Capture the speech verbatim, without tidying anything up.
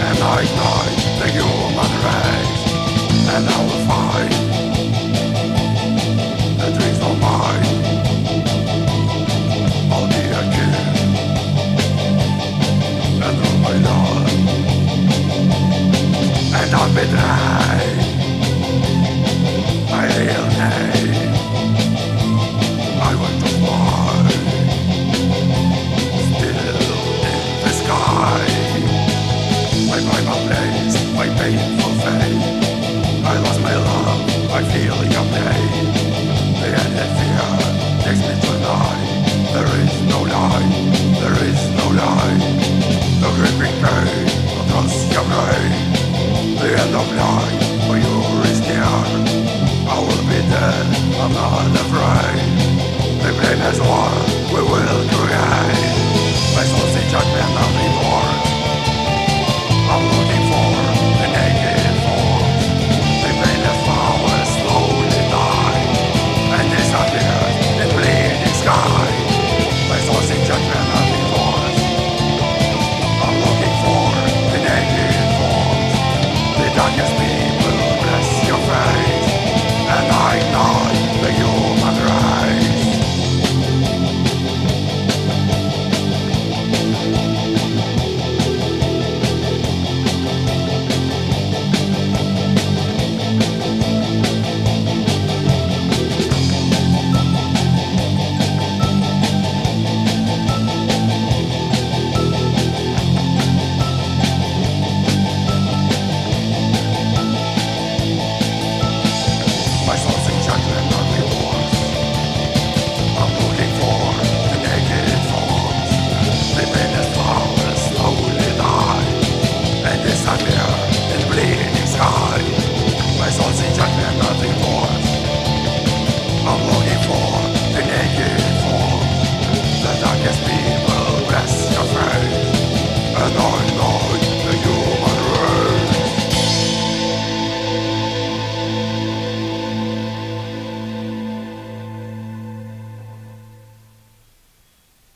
and I ignite the human race, and I will find the dreams of mine. I'll be a king and rule my love, and I'll betray my real name. I want to fly still in the sky. I find my place, my painful fate. I lost my love, I feel your pain. The ended fear takes me tonight. There is no lie, there is no lie. The gripping pain across your brain. The end of life for you is near. I will be dead, I'm not afraid. The blameless war we will create. My soul's in judgment, I'll be